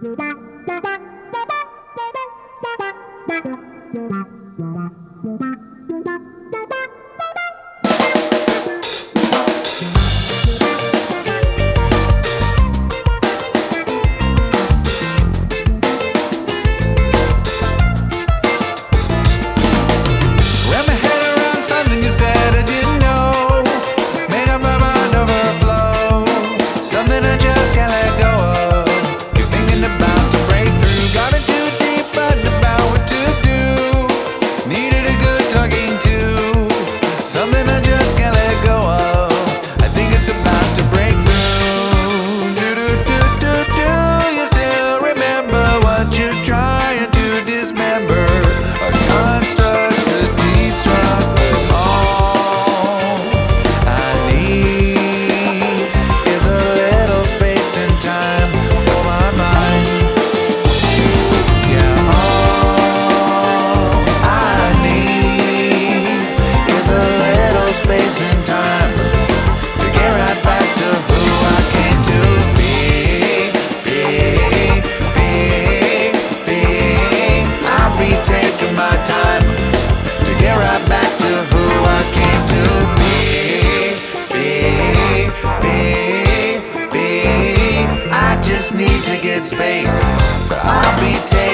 Something I just can't let go of. I think it's about to break through. Do you still remember what you're trying to dismember? A construct to destruct, but all I need is a little space and time for my mind. Yeah, all I need is a little space and time to get right back to who I came to be. I'll be taking my time to get right back to who I came to be. I just need to get space, so I'll be taking